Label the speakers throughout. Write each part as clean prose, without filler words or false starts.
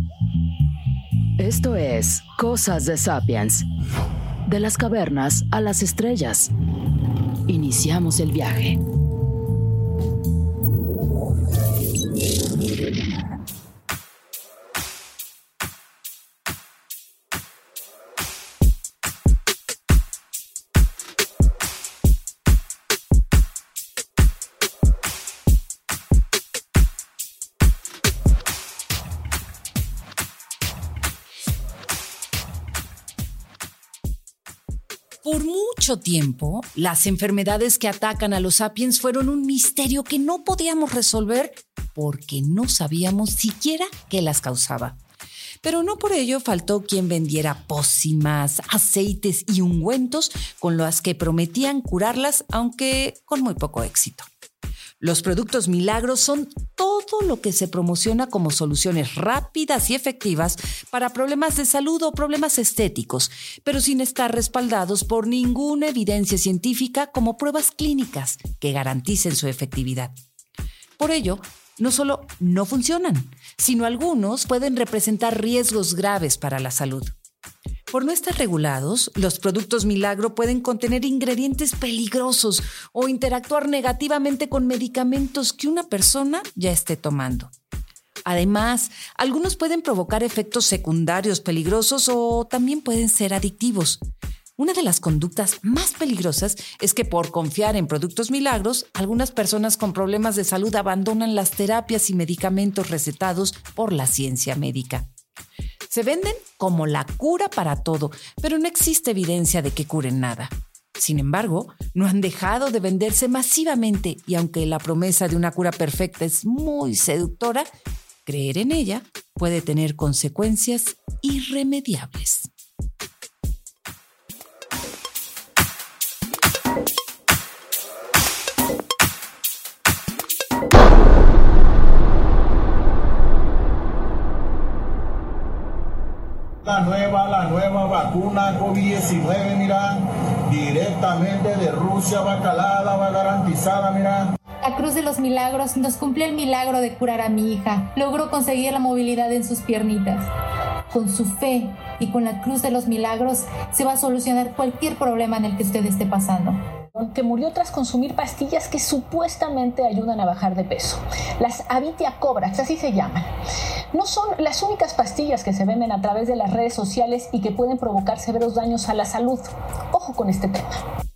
Speaker 1: Esto es Cosas de Sapiens. De las cavernas a las estrellas. Iniciamos el viaje.
Speaker 2: Por mucho tiempo, las enfermedades que atacan a los sapiens fueron un misterio que no podíamos resolver porque no sabíamos siquiera qué las causaba. Pero no por ello faltó quien vendiera pócimas, aceites y ungüentos con los que prometían curarlas, aunque con muy poco éxito. Los productos milagros son todo lo que se promociona como soluciones rápidas y efectivas para problemas de salud o problemas estéticos, pero sin estar respaldados por ninguna evidencia científica como pruebas clínicas que garanticen su efectividad. Por ello, no solo no funcionan, sino algunos pueden representar riesgos graves para la salud. Por no estar regulados, los productos milagro pueden contener ingredientes peligrosos o interactuar negativamente con medicamentos que una persona ya esté tomando. Además, algunos pueden provocar efectos secundarios peligrosos o también pueden ser adictivos. Una de las conductas más peligrosas es que por confiar en productos milagros, algunas personas con problemas de salud abandonan las terapias y medicamentos recetados por la ciencia médica. Se venden como la cura para todo, pero no existe evidencia de que curen nada. Sin embargo, no han dejado de venderse masivamente y aunque la promesa de una cura perfecta es muy seductora, creer en ella puede tener consecuencias irremediables.
Speaker 3: La nueva vacuna COVID-19, mira, directamente de Rusia, va calada, va garantizada, mira.
Speaker 4: La Cruz de los Milagros nos cumplió el milagro de curar a mi hija. Logró conseguir la movilidad en sus piernitas. Con su fe y con la Cruz de los Milagros se va a solucionar cualquier problema en el que usted esté pasando.
Speaker 5: Que murió tras consumir pastillas que supuestamente ayudan a bajar de peso. Las Avitia Cobrax, así se llaman. No son las únicas pastillas que se venden a través de las redes sociales y que pueden provocar severos daños a la salud. Ojo con este tema.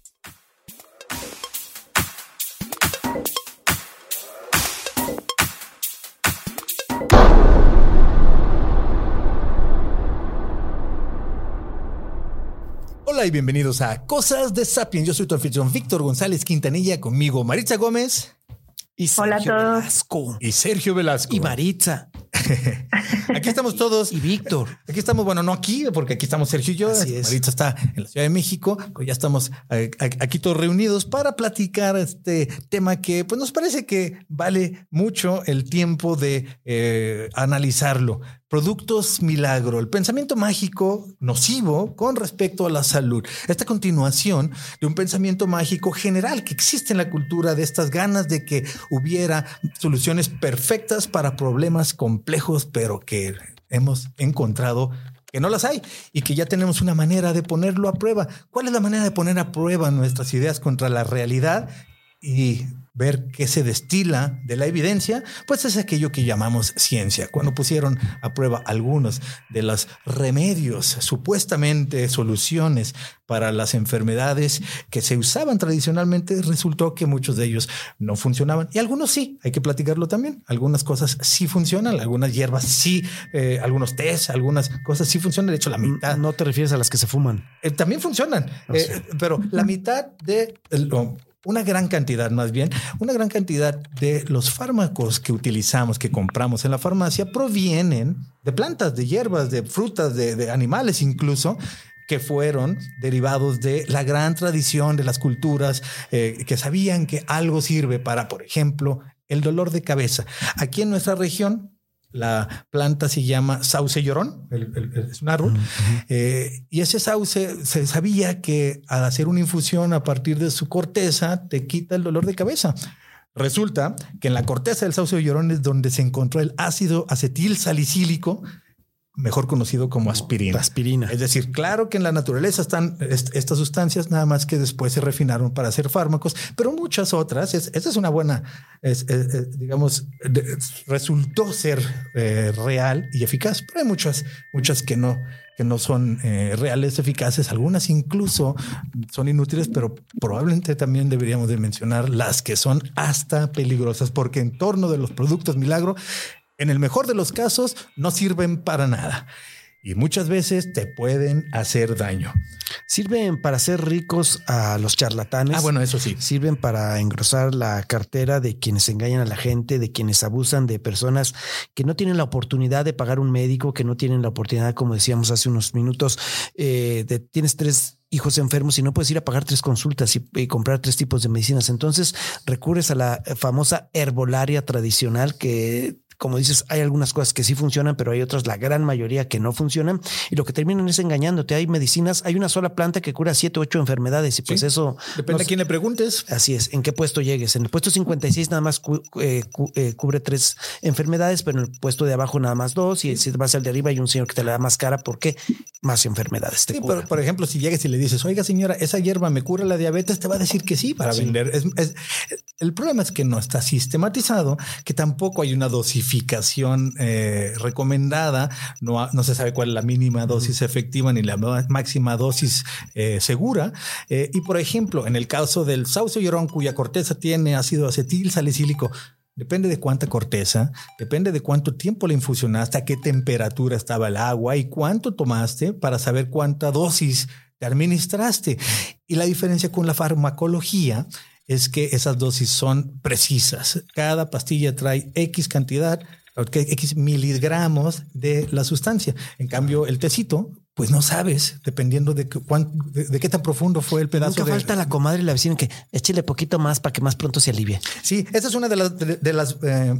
Speaker 6: Hola y bienvenidos a Cosas de Sapiens. Yo soy tu anfitrión Víctor González Quintanilla, conmigo Maritza Gómez
Speaker 7: y Sergio
Speaker 6: Velasco. Y Sergio Velasco.
Speaker 7: Y Maritza.
Speaker 6: Aquí estamos todos.
Speaker 7: Y Víctor.
Speaker 6: Aquí estamos, bueno, no aquí, porque aquí estamos Sergio y yo.
Speaker 7: Así es.
Speaker 6: Maritza está en la Ciudad de México. Ya estamos aquí todos reunidos para platicar este tema que pues nos parece que vale mucho el tiempo de analizarlo. Productos milagro, el pensamiento mágico nocivo con respecto a la salud. Esta continuación de un pensamiento mágico general que existe en la cultura, de estas ganas de que hubiera soluciones perfectas para problemas complejos, pero que hemos encontrado que no las hay y que ya tenemos una manera de ponerlo a prueba. ¿Cuál es la manera de poner a prueba nuestras ideas contra la realidad y ver qué se destila de la evidencia? Pues es aquello que llamamos ciencia. Cuando pusieron a prueba algunos de los remedios, supuestamente soluciones para las enfermedades que se usaban tradicionalmente, resultó que muchos de ellos no funcionaban. Y algunos sí, hay que platicarlo también. Algunas cosas sí funcionan, algunas hierbas sí, algunos tés, algunas cosas sí funcionan. De hecho, la mitad...
Speaker 7: No te refieres a las que se fuman.
Speaker 6: También funcionan, pero la mitad de... una gran cantidad de los fármacos que utilizamos, que compramos en la farmacia, provienen de plantas, de hierbas, de frutas, de animales incluso, que fueron derivados de la gran tradición de las culturas que sabían que algo sirve para, por ejemplo, el dolor de cabeza. Aquí en nuestra región, la planta se llama sauce llorón, es un árbol. Y ese sauce se sabía que al hacer una infusión a partir de su corteza te quita el dolor de cabeza. Resulta que en la corteza del sauce llorón es donde se encontró el ácido acetil salicílico, mejor conocido como aspirina.
Speaker 7: Aspirina.
Speaker 6: Es decir, claro que en la naturaleza están estas sustancias, nada más que después se refinaron para hacer fármacos, pero muchas otras, esta es una buena, digamos, resultó ser real y eficaz, pero hay muchas que no son reales, eficaces. Algunas incluso son inútiles, pero probablemente también deberíamos de mencionar las que son hasta peligrosas, porque en torno de los productos milagro, en el mejor de los casos, no sirven para nada y muchas veces te pueden hacer daño.
Speaker 7: Sirven para hacer ricos a los charlatanes.
Speaker 6: Bueno, eso sí.
Speaker 7: Sirven para engrosar la cartera de quienes engañan a la gente, de quienes abusan de personas que no tienen la oportunidad de pagar un médico, que no tienen la oportunidad, como decíamos hace unos minutos, tienes 3 hijos enfermos y no puedes ir a pagar 3 consultas y comprar 3 tipos de medicinas. Entonces recurres a la famosa herbolaria tradicional que, como dices, hay algunas cosas que sí funcionan, pero hay otras, la gran mayoría, que no funcionan. Y lo que terminan es engañándote. Hay medicinas, hay una sola planta que cura 7 o 8 enfermedades. Y pues sí, eso...
Speaker 6: Depende a quién le preguntes.
Speaker 7: Así es. ¿En qué puesto llegues? En el puesto 56 nada más cubre 3 enfermedades, pero en el puesto de abajo nada más 2. Y si vas al de arriba hay un señor que te la da más cara porque más enfermedades te cura.
Speaker 6: Pero, por ejemplo, si llegas y le dices, oiga señora, esa hierba me cura la diabetes, te va a decir que sí para vender. El problema es que no está sistematizado, que tampoco hay una dosificación recomendada, no se sabe cuál es la mínima dosis efectiva ni la máxima dosis segura. Y por ejemplo, en el caso del sauce llorón, cuya corteza tiene ácido acetil salicílico, depende de cuánta corteza, depende de cuánto tiempo la infusionaste, a qué temperatura estaba el agua y cuánto tomaste para saber cuánta dosis te administraste. Y la diferencia con la farmacología es que esas dosis son precisas. Cada pastilla trae X cantidad, X miligramos de la sustancia. En cambio, el tecito, pues no sabes, dependiendo de qué tan profundo fue el pedazo.
Speaker 7: Nunca falta la comadre y la vecina que échele poquito más para que más pronto se alivie.
Speaker 6: Sí, esa es una de las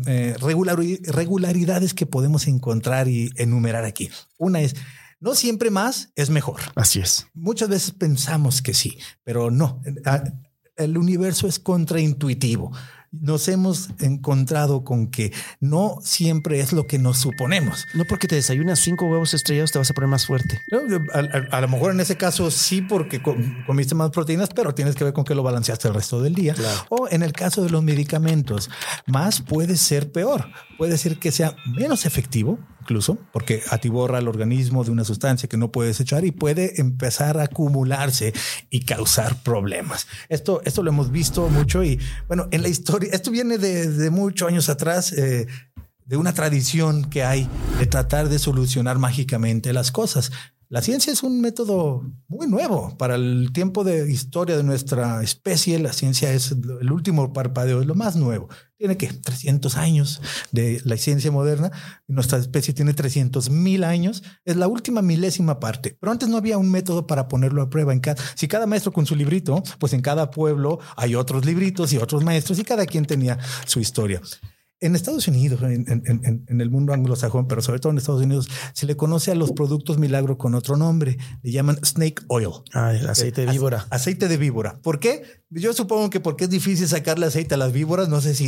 Speaker 6: regularidades que podemos encontrar y enumerar aquí. Una es, no siempre más es mejor.
Speaker 7: Así es.
Speaker 6: Muchas veces pensamos que sí, pero no. El universo es contraintuitivo. Nos hemos encontrado con que no siempre es lo que nos suponemos.
Speaker 7: No porque te desayunas 5 huevos estrellados te vas a poner más fuerte.
Speaker 6: A lo mejor en ese caso sí, porque comiste más proteínas, pero tienes que ver con que lo balanceaste el resto del día.
Speaker 7: Claro.
Speaker 6: O en el caso de los medicamentos, más puede ser peor. Puede ser que sea menos efectivo, incluso porque atiborra al organismo de una sustancia que no puedes echar y puede empezar a acumularse y causar problemas. Esto lo hemos visto mucho y bueno, en la historia, esto viene de muchos años atrás, de una tradición que hay de tratar de solucionar mágicamente las cosas. La ciencia es un método muy nuevo para el tiempo de historia de nuestra especie. La ciencia es el último parpadeo, es lo más nuevo. Tiene que 300 años de la ciencia moderna. Nuestra especie tiene 300,000 años. Es la última milésima parte. Pero antes no había un método para ponerlo a prueba. Si cada maestro con su librito, pues en cada pueblo hay otros libritos y otros maestros y cada quien tenía su historia. En Estados Unidos, en el mundo anglosajón, pero sobre todo en Estados Unidos, se le conoce a los productos milagro con otro nombre. Le llaman snake oil.
Speaker 7: El aceite de víbora.
Speaker 6: Aceite de víbora. ¿Por qué? Yo supongo que porque es difícil sacarle aceite a las víboras. No sé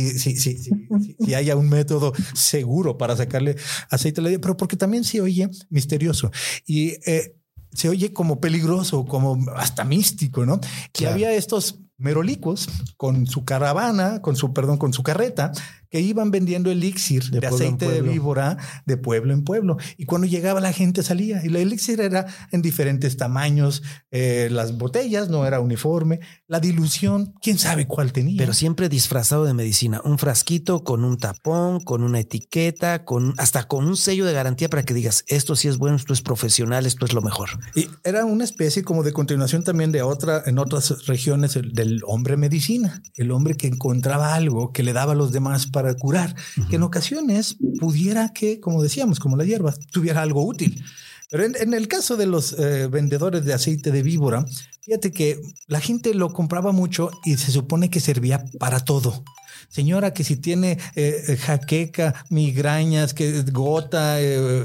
Speaker 6: si haya un método seguro para sacarle aceite a la víbora, pero porque también se oye misterioso y se oye como peligroso, como hasta místico, ¿no? Claro. Que había estos merolicos con su caravana, con su carreta, que iban vendiendo elixir de aceite de víbora de pueblo en pueblo. Y cuando llegaba la gente salía y el elixir era en diferentes tamaños. Las botellas no era uniforme. La dilución, quién sabe cuál tenía.
Speaker 7: Pero siempre disfrazado de medicina. Un frasquito con un tapón, con una etiqueta, hasta con un sello de garantía para que digas esto sí es bueno, esto es profesional, esto es lo mejor.
Speaker 6: Y era una especie como de continuación también en otras regiones del hombre medicina. El hombre que encontraba algo que le daba a los demás para curar, que en ocasiones pudiera que, como decíamos, como la hierba, tuviera algo útil. Pero en el caso de los vendedores de aceite de víbora, fíjate que la gente lo compraba mucho y se supone que servía para todo. Señora, que si tiene jaqueca, migrañas, que gota.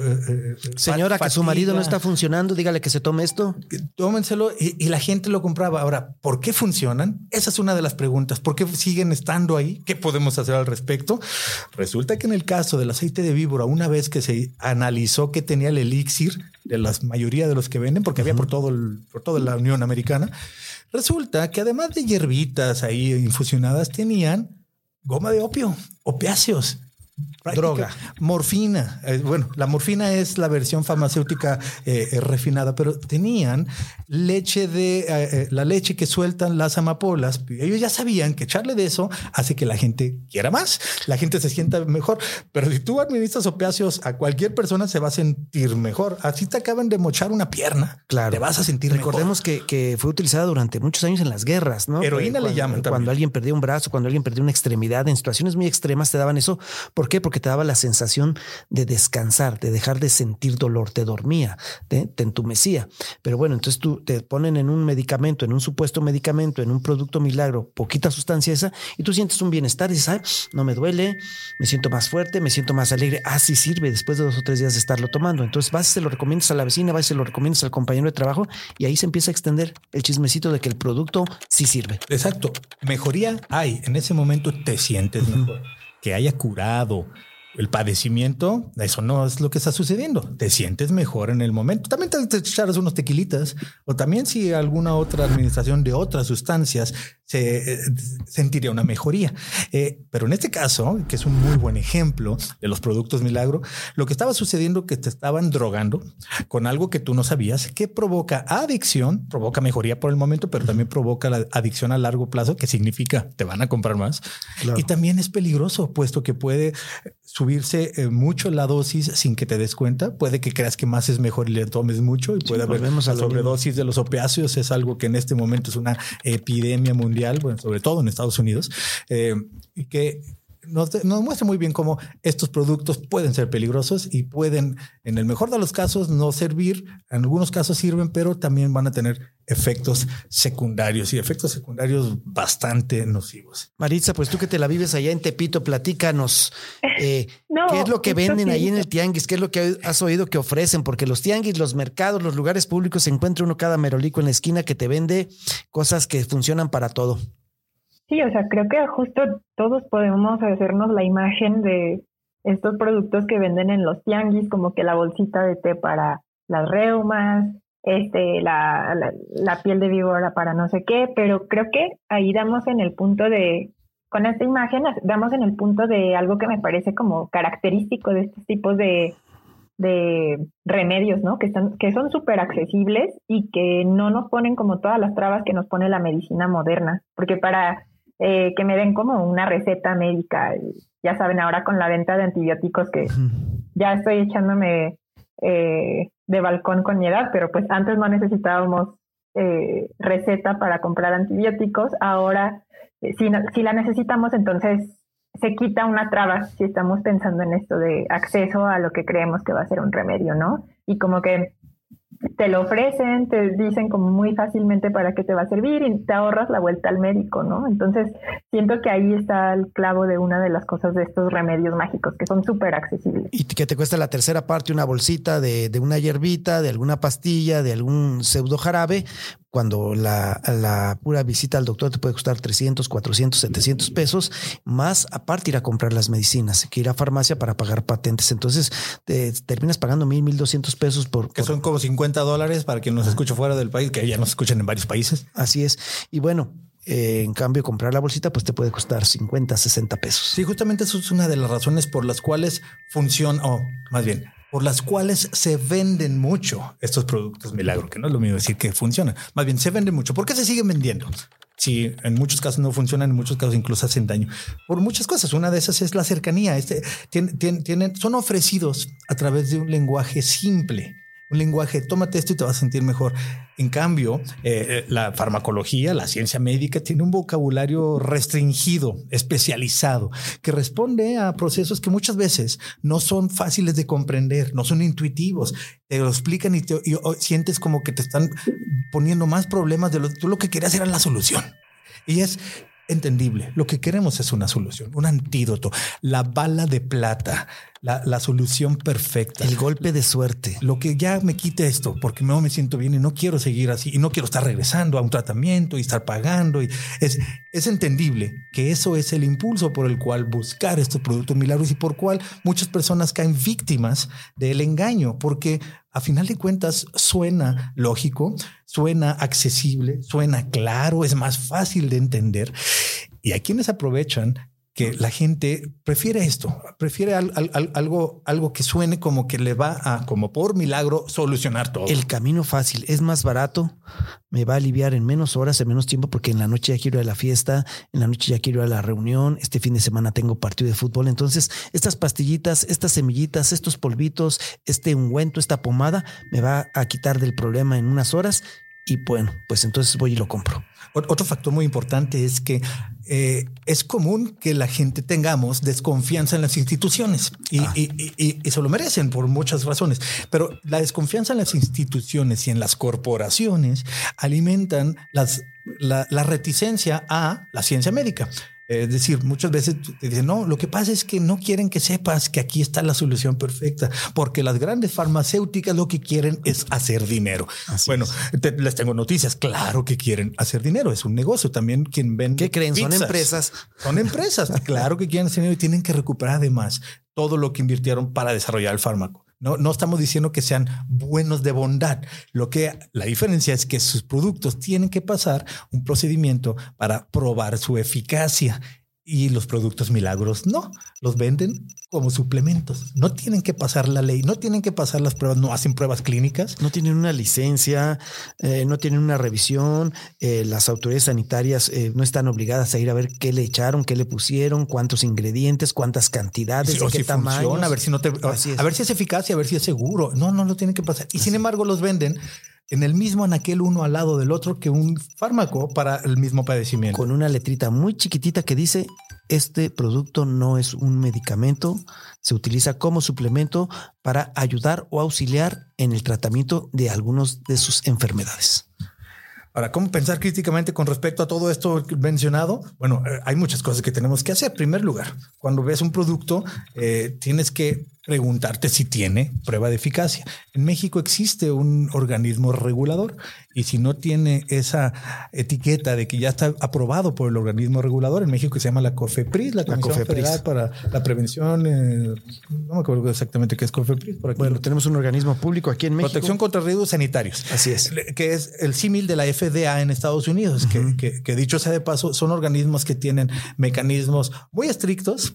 Speaker 7: Señora, que su marido no está funcionando, dígale que se tome esto.
Speaker 6: Tómenselo y la gente lo compraba. Ahora, ¿por qué funcionan? Esa es una de las preguntas. ¿Por qué siguen estando ahí? ¿Qué podemos hacer al respecto? Resulta que en el caso del aceite de víbora, una vez que se analizó que tenía el elixir de la mayoría de los que venden, porque había por toda la Unión Americana, resulta que además de hierbitas ahí infusionadas, tenían goma de opio, opiáceos.
Speaker 7: Droga.
Speaker 6: Morfina. Bueno, la morfina es la versión farmacéutica refinada, pero tenían leche la leche que sueltan las amapolas. Ellos ya sabían que echarle de eso hace que la gente quiera más, la gente se sienta mejor. Pero si tú administras opiáceos a cualquier persona, se va a sentir mejor. Así te acaban de mochar una pierna.
Speaker 7: Claro.
Speaker 6: Te vas a sentir
Speaker 7: Recordemos
Speaker 6: mejor.
Speaker 7: que fue utilizada durante muchos años en las guerras, ¿no?
Speaker 6: Heroína le llaman también.
Speaker 7: Cuando alguien perdía un brazo, cuando alguien perdía una extremidad, en situaciones muy extremas te daban eso. ¿Por qué? Porque te daba la sensación de descansar, de dejar de sentir dolor, te dormía, te entumecía. Pero bueno, entonces tú te ponen en un medicamento, en un supuesto medicamento, en un producto milagro, poquita sustancia esa, y tú sientes un bienestar y dices, ay, no me duele, me siento más fuerte, me siento más alegre. Ah, sí sirve después de 2 o 3 días de estarlo tomando. Entonces vas y se lo recomiendas a la vecina, vas y se lo recomiendas al compañero de trabajo y ahí se empieza a extender el chismecito de que el producto sí sirve.
Speaker 6: Exacto. Mejoría hay. En ese momento te sientes mejor. Que haya curado el padecimiento, eso no es lo que está sucediendo. Te sientes mejor en el momento. También te echarás unos tequilitas o también si alguna otra administración de otras sustancias se sentiría una mejoría. Pero en este caso, que es un muy buen ejemplo de los productos milagro, lo que estaba sucediendo es que te estaban drogando con algo que tú no sabías, que provoca adicción, provoca mejoría por el momento, pero también provoca la adicción a largo plazo, que significa te van a comprar más. Claro. Y también es peligroso, puesto que puede subirse mucho la dosis sin que te des cuenta. Puede que creas que más es mejor y le tomes mucho y puede haber sobredosis de los opiáceos. Es algo que en este momento es una epidemia mundial, bueno, sobre todo en Estados Unidos, y que nos muestra muy bien cómo estos productos pueden ser peligrosos y pueden, en el mejor de los casos, no servir. En algunos casos sirven, pero también van a tener efectos secundarios y efectos secundarios bastante nocivos.
Speaker 7: Maritza, pues tú que te la vives allá en Tepito, platícanos. ¿Qué es lo que venden ahí en el tianguis? ¿Qué es lo que has oído que ofrecen? Porque los tianguis, los mercados, los lugares públicos, se encuentra uno cada merolico en la esquina que te vende cosas que funcionan para todo.
Speaker 8: Sí, o sea, creo que justo todos podemos hacernos la imagen de estos productos que venden en los tianguis, como que la bolsita de té para las reumas, la piel de víbora para no sé qué, pero creo que ahí damos en el punto de, con esta imagen, damos en el punto de algo que me parece como característico de estos tipos de remedios, ¿no? Que son súper accesibles y que no nos ponen como todas las trabas que nos pone la medicina moderna, porque para que me den como una receta médica, ya saben, ahora con la venta de antibióticos que ya estoy echándome de balcón con mi edad, pero pues antes no necesitábamos receta para comprar antibióticos. Ahora si la necesitamos, entonces se quita una traba si estamos pensando en esto de acceso a lo que creemos que va a ser un remedio, ¿no? Y como que te lo ofrecen, te dicen como muy fácilmente para qué te va a servir y te ahorras la vuelta al médico, ¿no? Entonces siento que ahí está el clavo de una de las cosas de estos remedios mágicos que son súper accesibles.
Speaker 7: Y que te cuesta la tercera parte una bolsita de una hierbita, de alguna pastilla, de algún pseudo jarabe, cuando la pura visita al doctor te puede costar 300, 400, 700 pesos, más aparte ir a comprar las medicinas, que ir a farmacia para pagar patentes. Entonces te terminas pagando 1,200 pesos que
Speaker 6: son como $50 para quien nos escucha fuera del país, que ya nos escuchan en varios países.
Speaker 7: Así es. Y bueno, en cambio, comprar la bolsita pues te puede costar 50, 60 pesos.
Speaker 6: Sí, justamente eso es una de las razones por las cuales por las cuales se venden mucho estos productos milagro, que no es lo mismo decir que funcionan, más bien se venden mucho. ¿Por qué se siguen vendiendo? Sí, en muchos casos no funcionan, en muchos casos incluso hacen daño. Por muchas cosas. Una de esas es la cercanía. Son ofrecidos a través de un lenguaje simple. Un lenguaje, tómate esto y te vas a sentir mejor. En cambio, la farmacología, la ciencia médica, tiene un vocabulario restringido, especializado, que responde a procesos que muchas veces no son fáciles de comprender, no son intuitivos. Te lo explican y sientes como que te están poniendo más problemas de tú lo que querías era la solución. Y es entendible. Lo que queremos es una solución, un antídoto, la bala de plata, la solución perfecta.
Speaker 7: El golpe de suerte.
Speaker 6: Lo que ya me quite esto, porque no me siento bien y no quiero seguir así y no quiero estar regresando a un tratamiento y estar pagando. Y es entendible que eso es el impulso por el cual buscar estos productos milagros y por cual muchas personas caen víctimas del engaño, porque a final de cuentas suena lógico, suena accesible, suena claro, es más fácil de entender. Y hay quienes aprovechan que la gente prefiere esto, prefiere algo que suene como que le va a, como por milagro, solucionar todo.
Speaker 7: El camino fácil es más barato, me va a aliviar en menos horas, en menos tiempo, porque en la noche ya quiero ir a la fiesta, en la noche ya quiero ir a la reunión, este fin de semana tengo partido de fútbol. Entonces, estas pastillitas, estas semillitas, estos polvitos, este ungüento, esta pomada, me va a quitar del problema en unas horas. Y bueno, pues entonces voy y lo compro.
Speaker 6: Otro factor muy importante es que es común que la gente tengamos desconfianza en las instituciones y se lo merecen por muchas razones. Pero la desconfianza en las instituciones y en las corporaciones alimentan la reticencia a la ciencia médica. Es decir, muchas veces te dicen, no, lo que pasa es que no quieren que sepas que aquí está la solución perfecta, porque las grandes farmacéuticas lo que quieren es hacer dinero. Les tengo noticias. Claro que quieren hacer dinero. Es un negocio también. Quien vende.
Speaker 7: ¿Qué creen?
Speaker 6: Pizzas.
Speaker 7: Son empresas.
Speaker 6: Son empresas. Claro que quieren hacer dinero y tienen que recuperar además todo lo que invirtieron para desarrollar el fármaco. No estamos diciendo que sean buenos de bondad. La diferencia es que sus productos tienen que pasar un procedimiento para probar su eficacia y los productos milagros no. Los venden como suplementos. No tienen que pasar la ley, no tienen que pasar las pruebas, no hacen pruebas clínicas.
Speaker 7: No tienen una licencia, no tienen una revisión. Las autoridades sanitarias no están obligadas a ir a ver qué le echaron, qué le pusieron, cuántos ingredientes, cuántas cantidades,
Speaker 6: sí,
Speaker 7: de qué tamaño.
Speaker 6: A ver si a ver si es eficaz y a ver si es seguro. No lo tienen que pasar. Y sin embargo los venden en el mismo anaquel, uno al lado del otro, que un fármaco para el mismo padecimiento.
Speaker 7: Con una letrita muy chiquitita que dice: este producto no es un medicamento, se utiliza como suplemento para ayudar o auxiliar en el tratamiento de algunos de sus enfermedades.
Speaker 6: Ahora, ¿cómo pensar críticamente con respecto a todo esto mencionado? Bueno, hay muchas cosas que tenemos que hacer. En primer lugar, cuando ves un producto, tienes que preguntarte si tiene prueba de eficacia. En México existe un organismo regulador y si no tiene esa etiqueta de que ya está aprobado por el organismo regulador, en México se llama la COFEPRIS, la Comisión Federal para la Prevención. No me acuerdo exactamente qué es COFEPRIS. Por aquí.
Speaker 7: Bueno, tenemos un organismo público aquí en México.
Speaker 6: Protección contra riesgos sanitarios.
Speaker 7: Así es.
Speaker 6: Que es el símil de la FDA en Estados Unidos, que dicho sea de paso, son organismos que tienen mecanismos muy estrictos,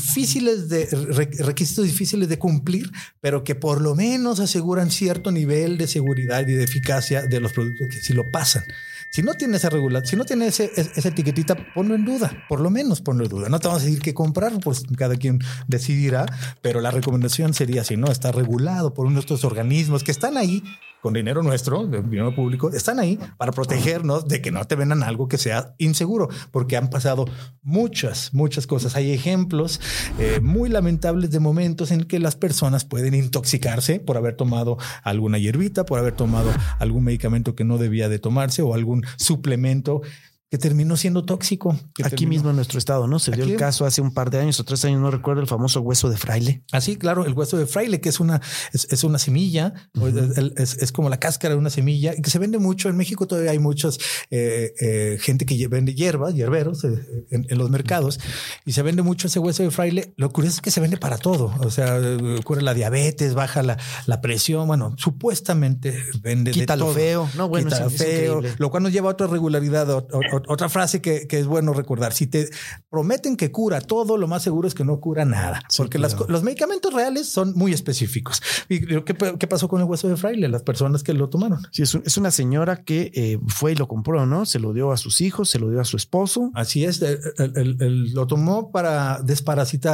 Speaker 6: requisitos difíciles de cumplir, pero que por lo menos aseguran cierto nivel de seguridad y de eficacia de los productos que sí lo pasan. Si no tiene esa regulación, si no tiene esa etiquetita, ponlo en duda, por lo menos ponlo en duda. No te vamos a decir qué comprar, pues cada quien decidirá, pero la recomendación sería así, ¿no? Está regulado por uno de estos organismos que están ahí con dinero nuestro, de dinero público, están ahí para protegernos de que no te vendan algo que sea inseguro, porque han pasado muchas cosas. Hay ejemplos muy lamentables de momentos en que las personas pueden intoxicarse por haber tomado alguna hierbita, por haber tomado algún medicamento que no debía de tomarse o algún suplemento que terminó siendo tóxico.
Speaker 7: Aquí mismo en nuestro estado, ¿no? Se dio el caso hace un par de años o 3 años, no recuerdo, el famoso hueso de fraile.
Speaker 6: Ah, sí, claro, el hueso de fraile, que es una semilla, es como la cáscara de una semilla y que se vende mucho. En México todavía hay muchos gente que vende hierberos en los mercados y se vende mucho ese hueso de fraile. Lo curioso es que se vende para todo. O sea, cura la diabetes, baja la presión. Bueno, supuestamente vende
Speaker 7: quita
Speaker 6: de
Speaker 7: lo
Speaker 6: todo.
Speaker 7: feo. No, bueno,
Speaker 6: quita lo feo, lo cual nos lleva a otra regularidad, otra frase que es bueno recordar. Si te prometen que cura todo, lo más seguro es que no cura nada. Sí, porque los medicamentos reales son muy específicos. ¿Y qué pasó con el hueso de fraile? Las personas que lo tomaron.
Speaker 7: Sí, es una señora que fue y lo compró, ¿no? Se lo dio a sus hijos, se lo dio a su esposo.
Speaker 6: Así es. Lo tomó para desparasitar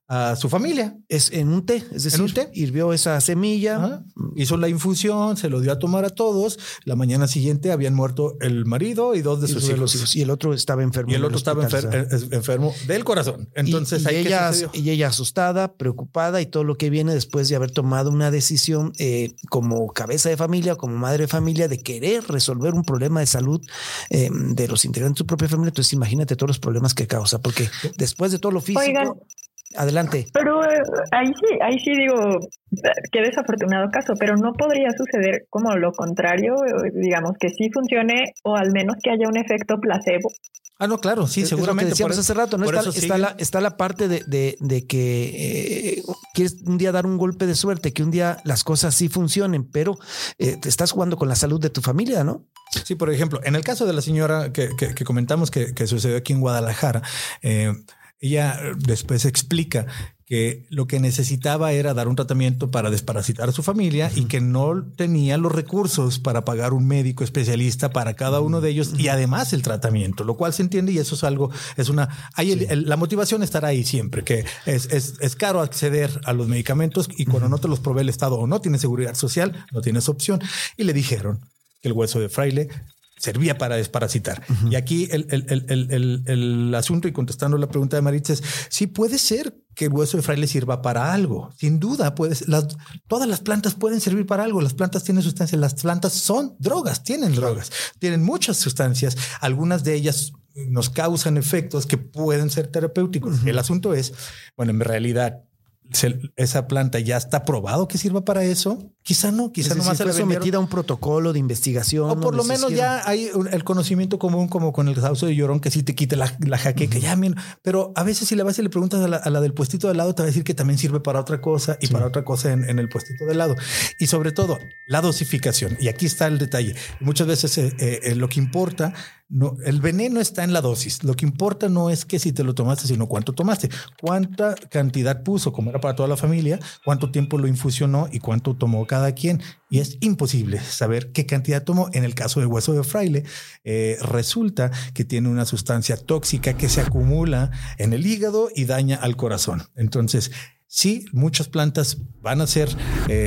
Speaker 6: a su familia.
Speaker 7: Es en un té, es decir, hirvió esa semilla.
Speaker 6: Hizo la infusión, se lo dio a tomar a todos. La mañana siguiente habían muerto el marido y 2 de sus hijos.
Speaker 7: Y el otro estaba enfermo.
Speaker 6: Y el otro estaba enfermo del corazón. Entonces,
Speaker 7: y ella asustada, preocupada y todo lo que viene después de haber tomado una decisión como cabeza de familia, como madre de familia, de querer resolver un problema de salud de los integrantes de su propia familia. Entonces, imagínate todos los problemas que causa, porque después de todo lo físico...
Speaker 8: Oigan,
Speaker 7: adelante.
Speaker 8: Pero ahí sí digo, qué desafortunado caso, pero no podría suceder como lo contrario, digamos que sí funcione o al menos que haya un efecto placebo.
Speaker 6: No, claro, sí, seguramente.
Speaker 7: Es lo que decíamos hace rato, ¿no? Está la parte de que quieres un día dar un golpe de suerte, que un día las cosas sí funcionen, pero te estás jugando con la salud de tu familia, ¿no?
Speaker 6: Sí, por ejemplo, en el caso de la señora que comentamos que sucedió aquí en Guadalajara, ella después explica que lo que necesitaba era dar un tratamiento para desparasitar a su familia y que no tenía los recursos para pagar un médico especialista para cada uno de ellos y además el tratamiento, lo cual se entiende y eso es algo, la motivación estará ahí siempre, que es caro acceder a los medicamentos y cuando no te los provee el Estado o no tienes seguridad social, no tienes opción. Y le dijeron que el hueso de fraile servía para desparasitar. Y aquí el asunto, y contestando la pregunta de Maritza, es sí puede ser que el hueso de fraile sirva para algo. Sin duda, todas las plantas pueden servir para algo. Las plantas tienen sustancias. Las plantas son drogas, tienen muchas sustancias. Algunas de ellas nos causan efectos que pueden ser terapéuticos. El asunto es, bueno, en realidad, esa planta ya está probado que sirva para eso. Quizá no, más
Speaker 7: fue sometida a un protocolo de investigación.
Speaker 6: O por lo menos ya hay el conocimiento común, como con el sauce de llorón, que sí te quite la jaqueca. Pero a veces si le vas y le preguntas a la del puestito de lado, te va a decir que también sirve para otra cosa y para otra cosa en el puestito de lado. Y sobre todo la dosificación. Y aquí está el detalle. Muchas veces lo que importa, el veneno está en la dosis. Lo que importa no es que si te lo tomaste, sino cuánto tomaste, cuánta cantidad puso, como era para toda la familia, cuánto tiempo lo infusionó y cuánto tomó cada quien. Y es imposible saber qué cantidad tomó. En el caso del hueso de fraile, resulta que tiene una sustancia tóxica que se acumula en el hígado y daña al corazón. Entonces, sí, muchas plantas van a ser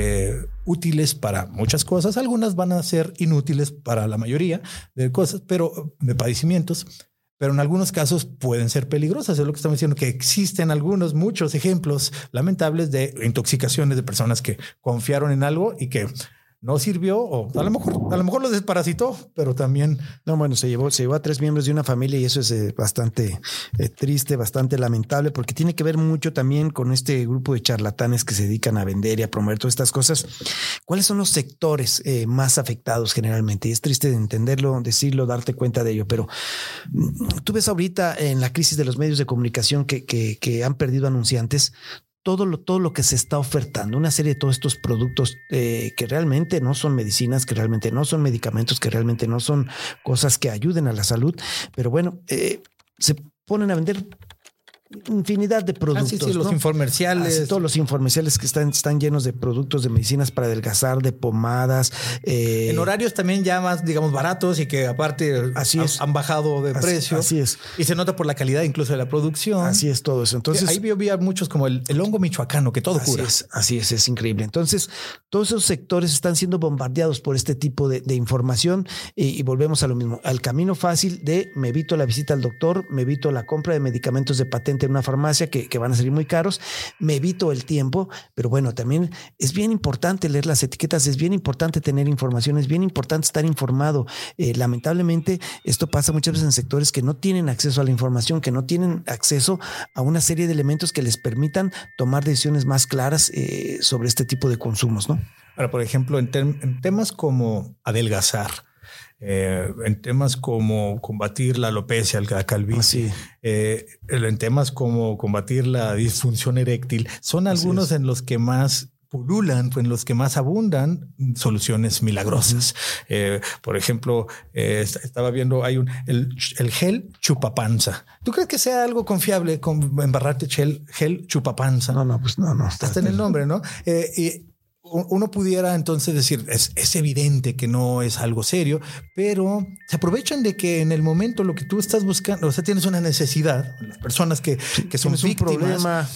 Speaker 6: útiles para muchas cosas. Algunas van a ser inútiles para la mayoría de cosas, de padecimientos. Pero en algunos casos pueden ser peligrosas. Es lo que estamos diciendo, que existen muchos ejemplos lamentables de intoxicaciones de personas que confiaron en algo y que no sirvió, o a lo mejor los desparasitó, pero también...
Speaker 7: No, bueno, se llevó a 3 miembros de una familia y eso es bastante triste, bastante lamentable, porque tiene que ver mucho también con este grupo de charlatanes que se dedican a vender y a promover todas estas cosas. ¿Cuáles son los sectores más afectados generalmente? Y es triste de entenderlo, decirlo, darte cuenta de ello, pero tú ves ahorita en la crisis de los medios de comunicación que han perdido anunciantes, todo lo que se está ofertando, una serie de todos estos productos que realmente no son medicinas, que realmente no son medicamentos, que realmente no son cosas que ayuden a la salud, pero bueno, se ponen a vender infinidad de productos.
Speaker 6: Sí, los infomerciales.
Speaker 7: Todos los infomerciales que están llenos de productos de medicinas para adelgazar, de pomadas.
Speaker 6: En horarios también ya más, digamos, baratos y que aparte han bajado de precio.
Speaker 7: Así es.
Speaker 6: Y se nota por la calidad incluso de la producción.
Speaker 7: Así es todo eso. Entonces,
Speaker 6: ahí vi muchos como el hongo michoacano, que todo cura.
Speaker 7: Así es increíble. Entonces, todos esos sectores están siendo bombardeados por este tipo de información y volvemos a lo mismo. Al camino fácil de me evito la visita al doctor, me evito la compra de medicamentos de patente en una farmacia que van a salir muy caros, me evito el tiempo, pero bueno, también es bien importante leer las etiquetas, es bien importante tener información, es bien importante estar informado. Lamentablemente esto pasa muchas veces en sectores que no tienen acceso a la información, que no tienen acceso a una serie de elementos que les permitan tomar decisiones más claras sobre este tipo de consumos, ¿no?
Speaker 6: Ahora, por ejemplo, en temas como adelgazar, en temas como combatir la alopecia, la calvicie, en temas como combatir la disfunción eréctil, son algunos en los que más pululan, en los que más abundan soluciones milagrosas. Por ejemplo, estaba viendo, hay el gel chupapanza. ¿Tú crees que sea algo confiable con embarrarte gel chupapanza?
Speaker 7: No, pues no.
Speaker 6: Hasta en el nombre, ¿no? uno pudiera entonces decir, es evidente que no es algo serio, pero se aprovechan de que en el momento lo que tú estás buscando, o sea, tienes una necesidad, las personas que son víctimas,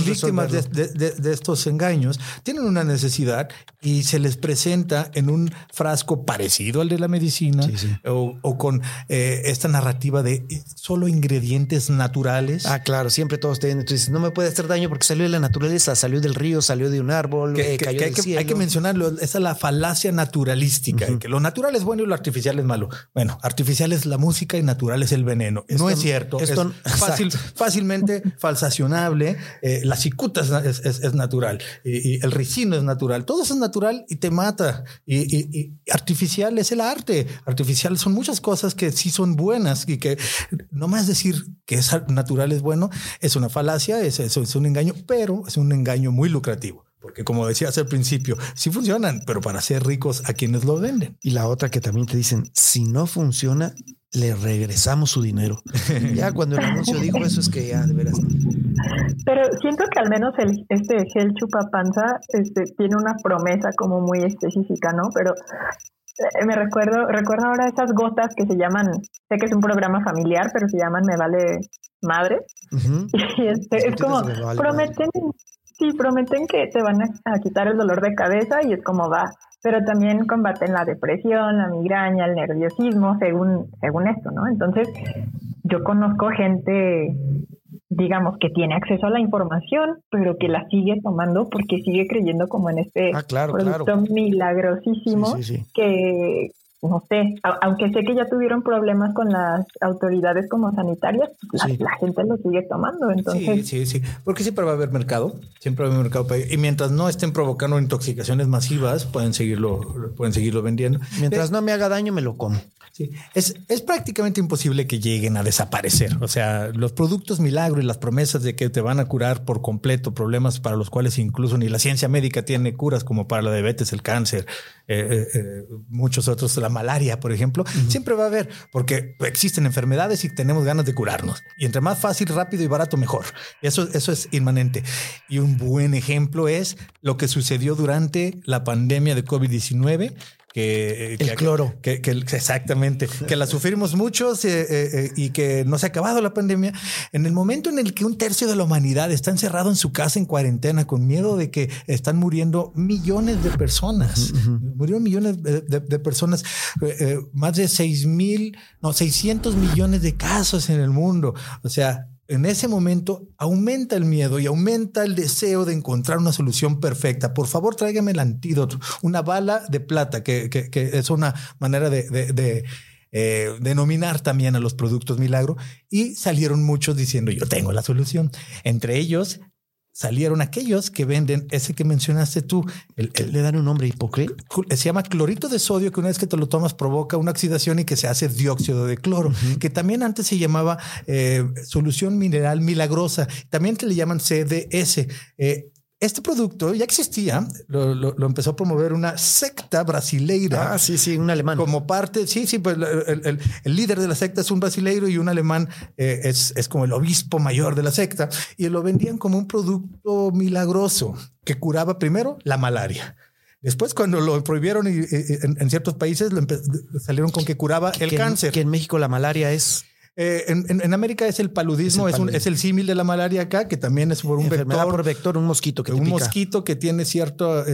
Speaker 6: de estos engaños, tienen una necesidad y se les presenta en un frasco parecido al de la medicina, o con esta narrativa de solo ingredientes naturales.
Speaker 7: Ah, claro, siempre todos te dicen, no me puede hacer daño porque salió de la naturaleza, salió del río, salió de un árbol, cayó del cielo.
Speaker 6: Hay que mencionarlo, esa es la falacia naturalística, que lo natural es bueno y lo artificial es malo. Bueno, artificial es la música y natural es el veneno. No es cierto. Esto es fácilmente falsacionable. La cicuta es natural y el ricino es natural. Todo eso es natural y te mata. Y artificial es el arte. Artificial son muchas cosas que sí son buenas y que no más decir que es natural es bueno es una falacia, es un engaño, pero es un engaño muy lucrativo. Porque como decías al principio, sí funcionan, pero para ser ricos a quienes lo venden.
Speaker 7: Y la otra que también te dicen, si no funciona, le regresamos su dinero. Ya cuando el anuncio dijo eso es que ya de veras.
Speaker 8: Pero siento que al menos este gel chupapanza tiene una promesa como muy específica, ¿no? Pero me recuerdo ahora esas gotas que se llaman, sé que es un programa familiar, pero se llaman Me Vale Madre. Uh-huh. Y es como, prometen que te van a quitar el dolor de cabeza y es como va, pero también combaten la depresión, la migraña, el nerviosismo, según esto, ¿no? Entonces, yo conozco gente, digamos, que tiene acceso a la información, pero que la sigue tomando porque sigue creyendo como en este producto milagrosísimo que... No sé, aunque sé que ya tuvieron problemas con las autoridades como sanitarias, la gente lo sigue tomando. Entonces,
Speaker 6: sí, porque siempre va a haber mercado, y mientras no estén provocando intoxicaciones masivas, pueden seguirlo vendiendo.
Speaker 7: Mientras no me haga daño, me lo como.
Speaker 6: Sí, es prácticamente imposible que lleguen a desaparecer. O sea, los productos milagro y las promesas de que te van a curar por completo problemas para los cuales incluso ni la ciencia médica tiene curas, como para la diabetes, el cáncer, muchos otros, la malaria, por ejemplo, siempre va a haber, porque existen enfermedades y tenemos ganas de curarnos. Y entre más fácil, rápido y barato, mejor. Eso es inmanente. Y un buen ejemplo es lo que sucedió durante la pandemia de COVID-19.
Speaker 7: El cloro.
Speaker 6: Exactamente. Que la sufrimos muchos y que no se ha acabado la pandemia. En el momento en el que 1/3 de la humanidad está encerrado en su casa en cuarentena con miedo de que están muriendo millones de personas. Murieron millones de personas, más de 600 millones de casos en el mundo. O sea, en ese momento aumenta el miedo y aumenta el deseo de encontrar una solución perfecta. Por favor, tráigame el antídoto, una bala de plata, que es una manera de denominar también a los productos milagro. Y salieron muchos diciendo, yo tengo la solución. Entre ellos salieron aquellos que venden ese que mencionaste tú.
Speaker 7: Le dan un nombre hipócrita.
Speaker 6: Se llama clorito de sodio, que una vez que te lo tomas provoca una oxidación y que se hace dióxido de cloro, que también antes se llamaba solución mineral milagrosa. También te le llaman CDS. Este producto ya existía, lo empezó a promover una secta brasileira.
Speaker 7: Ah, sí, un alemán.
Speaker 6: Como parte, pues el líder de la secta es un brasileiro y un alemán es como el obispo mayor de la secta, y lo vendían como un producto milagroso que curaba primero la malaria. Después, cuando lo prohibieron en ciertos países, salieron con que curaba el cáncer.
Speaker 7: Que en México la malaria es...
Speaker 6: En América es el paludismo, es el símil de la malaria acá, que también es por un
Speaker 7: vector, un mosquito que te pica.
Speaker 6: Un mosquito que tiene cierto,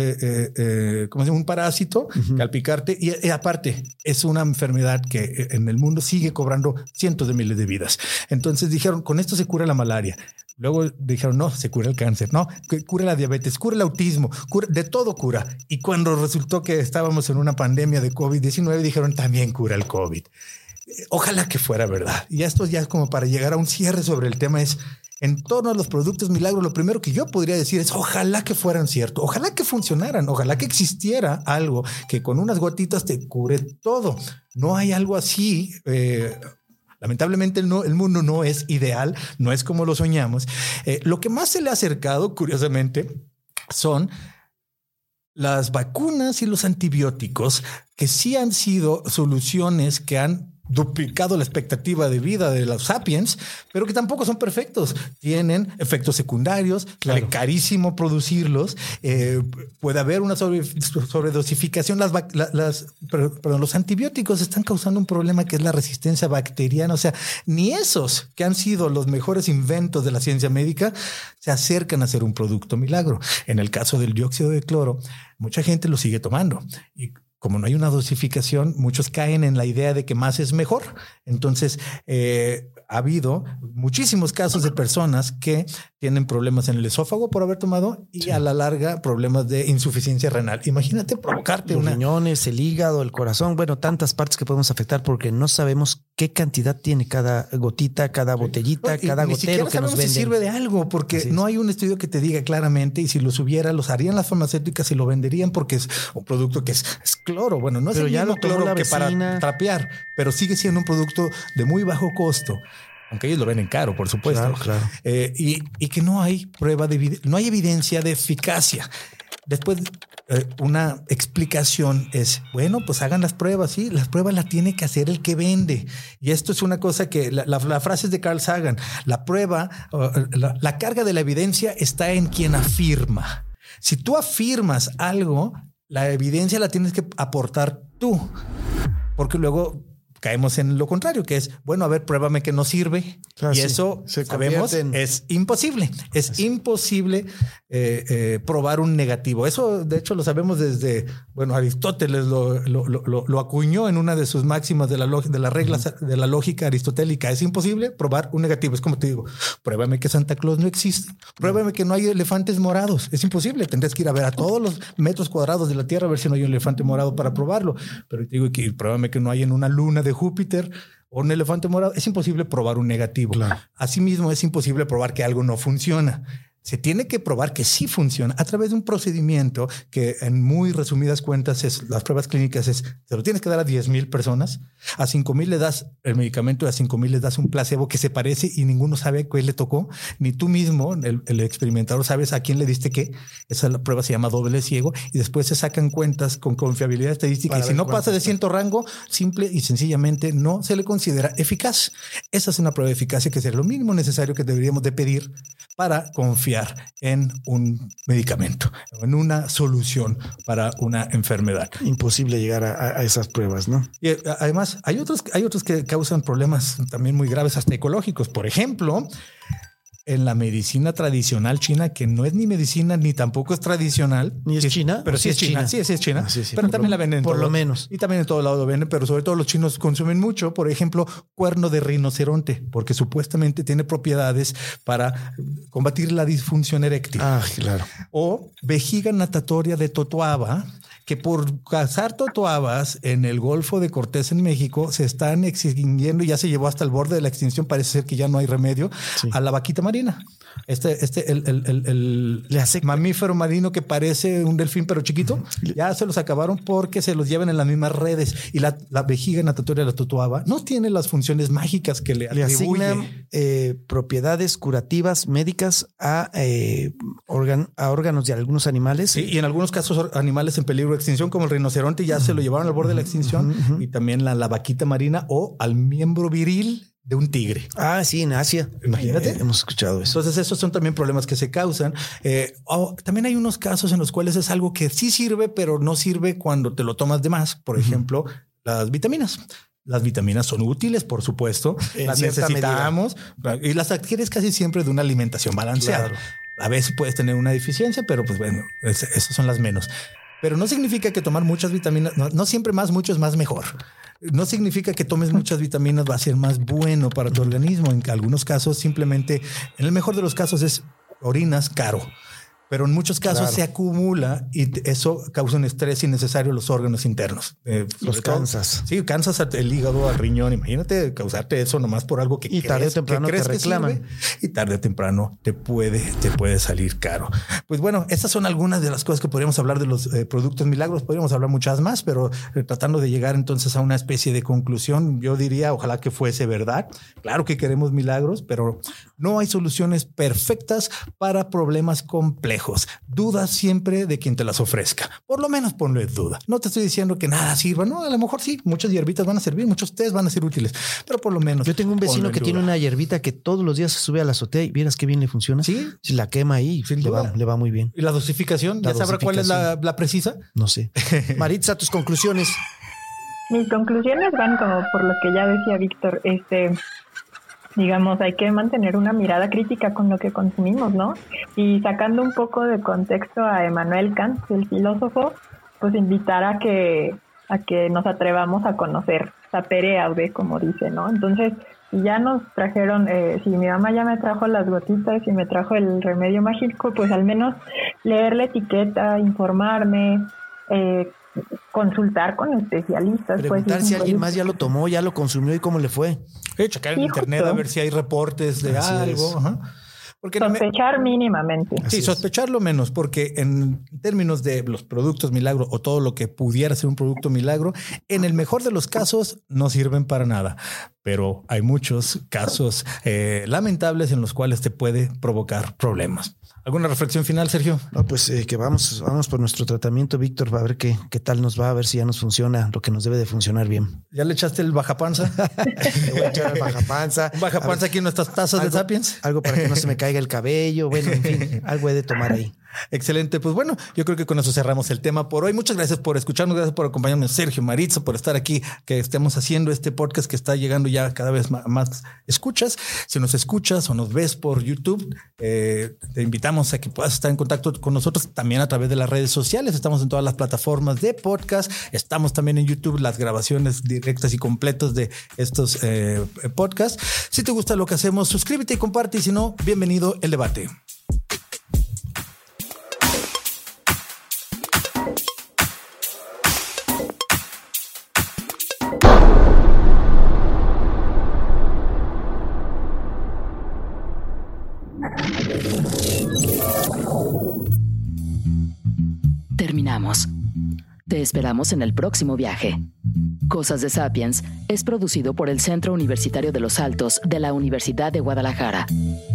Speaker 6: como un parásito que al picarte, y aparte es una enfermedad que en el mundo sigue cobrando cientos de miles de vidas. Entonces dijeron, con esto se cura la malaria. Luego dijeron, no, se cura el cáncer, no, cura la diabetes, cura el autismo, de todo cura. Y cuando resultó que estábamos en una pandemia de COVID-19, dijeron, también cura el COVID. Ojalá que fuera verdad. Y esto ya es como para llegar a un cierre sobre el tema, es en torno a los productos milagros. Lo primero que yo podría decir es ojalá que fueran ciertos, ojalá que funcionaran, ojalá que existiera algo que con unas gotitas te cure todo. No hay algo así. Lamentablemente el mundo no es ideal, no es como lo soñamos. Lo que más se le ha acercado, curiosamente, son las vacunas y los antibióticos, que sí han sido soluciones que han duplicado la expectativa de vida de los sapiens, pero que tampoco son perfectos. Tienen efectos secundarios, sale carísimo producirlos, puede haber una sobredosificación. Los antibióticos están causando un problema que es la resistencia bacteriana. O sea, ni esos que han sido los mejores inventos de la ciencia médica se acercan a ser un producto milagro. En el caso del dióxido de cloro, mucha gente lo sigue tomando y como no hay una dosificación, muchos caen en la idea de que más es mejor. Entonces, ha habido muchísimos casos de personas que tienen problemas en el esófago por haber tomado y a la larga problemas de insuficiencia renal. Imagínate provocarte
Speaker 7: los riñones, el hígado, el corazón, bueno, tantas partes que podemos afectar porque no sabemos qué cantidad tiene cada gotita, cada botellita, cada gotero que nos venden.
Speaker 6: Si sirve de algo, porque no hay un estudio que te diga claramente, y si los hubiera, los harían las farmacéuticas y lo venderían porque es un producto que es cloro. Bueno, no es el mismo cloro que para trapear, pero sigue siendo un producto de muy bajo costo. Aunque ellos lo venden caro, por supuesto.
Speaker 7: Claro.
Speaker 6: Y que no hay prueba no hay evidencia de eficacia. Después, una explicación es, bueno, pues hagan las pruebas. Sí, las pruebas las tiene que hacer el que vende. Y esto es una cosa que la frase es de Carl Sagan. La prueba, la carga de la evidencia está en quien afirma. Si tú afirmas algo, la evidencia la tienes que aportar tú, porque luego caemos en lo contrario, que es, bueno, a ver, pruébame que no sirve. Y eso sabemos es imposible. Es imposible probar un negativo. Eso, de hecho, lo sabemos desde, bueno, Aristóteles lo acuñó en una de sus máximas de las reglas de la lógica aristotélica. Es imposible probar un negativo. Es como te digo, pruébame que Santa Claus no existe. Pruébame que no hay elefantes morados. Es imposible. Tendrías que ir a ver a todos los metros cuadrados de la Tierra a ver si no hay un elefante morado para probarlo. Pero te digo que pruébame que no hay en una luna de Júpiter o un elefante morado. Es imposible probar un negativo. Claro. Asimismo, es imposible probar que algo no funciona. Se tiene que probar que sí funciona a través de un procedimiento que en muy resumidas cuentas las pruebas clínicas se lo tienes que dar a 10,000 personas. A 5,000 le das el medicamento y a 5,000 le das un placebo que se parece y ninguno sabe a qué le tocó. Ni tú mismo, el experimentador, sabes a quién le diste qué. Esa prueba se llama doble ciego y después se sacan cuentas con confiabilidad estadística. Y si no pasa de cierto rango, simple y sencillamente no se le considera eficaz. Esa es una prueba de eficacia que sería lo mínimo necesario que deberíamos de pedir para confiar en un medicamento, en una solución para una enfermedad.
Speaker 7: Imposible llegar a esas pruebas, ¿no?
Speaker 6: Y además hay otros que causan problemas también muy graves, hasta ecológicos. Por ejemplo, en la medicina tradicional china, que no es ni medicina ni tampoco es tradicional.
Speaker 7: ¿Ni es china?
Speaker 6: Pero sí es china. Sí, es china.
Speaker 7: Sí,
Speaker 6: pero también la venden.
Speaker 7: Por lo menos.
Speaker 6: Y también en todo lado lo venden, pero sobre todo los chinos consumen mucho. Por ejemplo, cuerno de rinoceronte, porque supuestamente tiene propiedades para combatir la disfunción eréctil.
Speaker 7: Ah, claro.
Speaker 6: O vejiga natatoria de totoaba, que por cazar totoabas en el Golfo de Cortés en México se están extinguiendo y ya se llevó hasta el borde de la extinción. Parece ser que ya no hay remedio a la vaquita marina. El mamífero marino que parece un delfín pero chiquito, ya se los acabaron porque se los llevan en las mismas redes. Y la vejiga natatoria de la totoaba no tiene las funciones mágicas que le
Speaker 7: asignan propiedades curativas médicas a órganos de algunos animales.
Speaker 6: Sí, y en algunos casos animales en peligro de extinción, como el rinoceronte, ya se lo llevaron al borde de la extinción. Y también la vaquita marina o al miembro viril de un tigre.
Speaker 7: Ah, sí, en Asia.
Speaker 6: Imagínate.
Speaker 7: Hemos escuchado eso.
Speaker 6: Entonces, esos son también problemas que se causan. También hay unos casos en los cuales es algo que sí sirve, pero no sirve cuando te lo tomas de más. Por ejemplo, las vitaminas. Las vitaminas son útiles, por supuesto. Las necesitamos y las adquieres casi siempre de una alimentación balanceada. Claro. A veces puedes tener una deficiencia, pero pues bueno, esas son las menos. Pero no significa que tomar muchas vitaminas, no siempre mucho es más mejor. No significa que tomes muchas vitaminas va a ser más bueno para tu organismo. En algunos casos simplemente, en el mejor de los casos es orinas caro. Pero en muchos casos se acumula y eso causa un estrés innecesario en los órganos internos.
Speaker 7: Los cansas.
Speaker 6: Sí, cansas el hígado, al riñón. Imagínate causarte eso nomás por algo que
Speaker 7: y tarde o temprano te reclaman.
Speaker 6: Y tarde o temprano te puede salir caro. Pues bueno, estas son algunas de las cosas que podríamos hablar de los productos milagros. Podríamos hablar muchas más, pero tratando de llegar entonces a una especie de conclusión, yo diría, ojalá que fuese verdad. Claro que queremos milagros, pero no hay soluciones perfectas para problemas complejos. consejos. Duda siempre de quien te las ofrezca. Por lo menos ponle duda. No te estoy diciendo que nada sirva. No, a lo mejor sí, muchas hierbitas van a servir, muchos tés van a ser útiles, pero por lo menos.
Speaker 7: Yo tengo un vecino que tiene una hierbita que todos los días se sube a la azotea y vieras qué bien le funciona.
Speaker 6: Sí.
Speaker 7: Si la quema ahí,
Speaker 6: Sí,
Speaker 7: le va muy bien.
Speaker 6: ¿Y la dosificación? ¿Ya sabrá cuál es la precisa?
Speaker 7: No sé. Maritza, tus conclusiones.
Speaker 8: Mis conclusiones van como por lo que ya decía Víctor, digamos, hay que mantener una mirada crítica con lo que consumimos, ¿no? Y sacando un poco de contexto a Emmanuel Kant, el filósofo, pues invitar a que nos atrevamos a conocer, sapere aude, como dice, ¿no? Entonces, si ya nos trajeron, si mi mamá ya me trajo las gotitas y me trajo el remedio mágico, pues al menos leer la etiqueta, informarme, consultar con especialistas.
Speaker 7: Preguntar
Speaker 8: pues,
Speaker 7: si alguien más ya lo tomó, ya lo consumió y cómo le fue.
Speaker 6: Checar en internet
Speaker 8: justo.
Speaker 6: a ver si hay reportes de
Speaker 7: Así
Speaker 6: algo. Ajá. Porque
Speaker 8: sospechar mínimamente.
Speaker 6: Sí, sospecharlo menos, porque en términos de los productos milagro o todo lo que pudiera ser un producto milagro, en el mejor de los casos no sirven para nada. Pero hay muchos casos lamentables en los cuales te puede provocar problemas. ¿Alguna reflexión final, Sergio?
Speaker 7: No, pues que vamos por nuestro tratamiento, Víctor, a ver qué tal nos va, a ver si ya nos funciona lo que nos debe de funcionar bien.
Speaker 6: ¿Ya le echaste el bajapanza?
Speaker 7: Le voy a echar el bajapanza.
Speaker 6: ¿Bajapanza aquí en nuestras tazas de Sapiens?
Speaker 7: Algo para que no se me caiga el cabello. Bueno, en fin, algo he de tomar ahí.
Speaker 6: Excelente. Pues bueno, yo creo que con eso cerramos el tema por hoy. Muchas gracias por escucharnos. Gracias por acompañarnos, Sergio, Maritza, por estar aquí, que estemos haciendo este podcast que está llegando ya cada vez más escuchas. Si nos escuchas o nos ves por YouTube, te invitamos a que puedas estar en contacto con nosotros también a través de las redes sociales. Estamos en todas las plataformas de podcast. Estamos también en YouTube, las grabaciones directas y completas de estos podcasts. Si te gusta lo que hacemos, suscríbete y comparte. Y si no, bienvenido el debate.
Speaker 1: Terminamos. Te esperamos en el próximo viaje. Cosas de Sapiens es producido por el Centro Universitario de los Altos de la Universidad de Guadalajara.